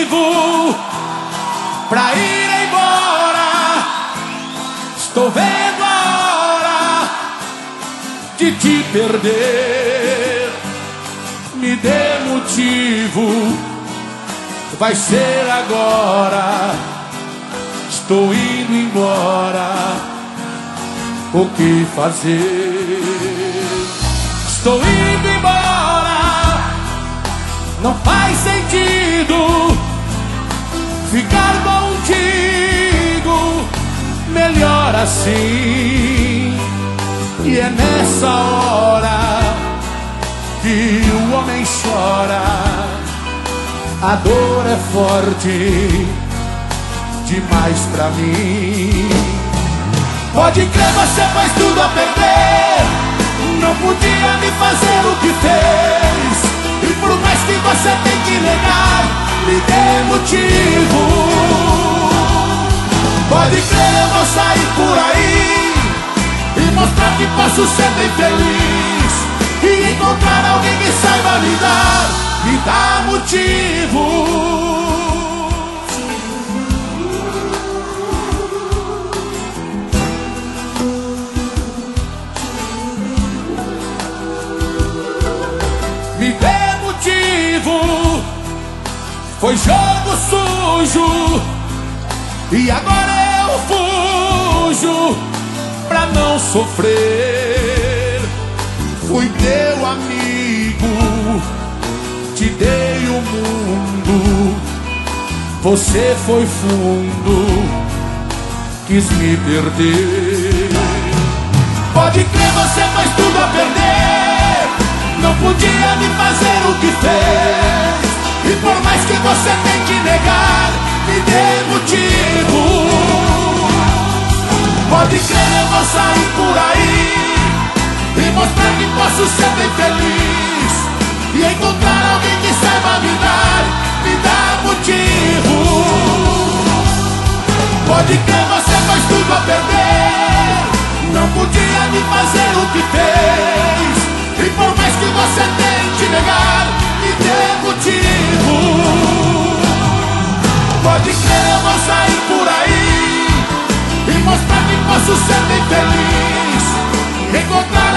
motivo pra ir embora. Estou vendo a hora de te perder. Me dê motivo, vai ser agora. Estou indo embora, o que fazer? Estou indo embora, não faz sentido ficar contigo, melhor assim. E é nessa hora que o homem chora, a dor é forte demais pra mim. Pode crer, você faz tudo a perder, não podia me fazer o que fez. E por mais que você tem que negar, me dê motivo. Pode crer, eu vou sair por aí e mostrar que posso ser bem feliz, e encontrar alguém que saiba me dar motivo. Me dê motivo, foi jogo sujo e agora eu fujo pra não sofrer. Fui teu amigo, te dei o mundo, você foi fundo, quis me perder. Pode crer, você faz tudo a perder, não podia me fazer o que fez. E por mais que você tente negar, me dê motivo. Pode crer, eu vou sair por aí e mostrar que posso ser bem feliz, e encontrar alguém que saiba me dar motivo. Pode crer, você faz tudo a perder, não podia me fazer o que fez. E por mais que você tente negar, me dê motivo. Pode crer, eu vou sair por aí e mostrar que posso ser bem feliz, encontrar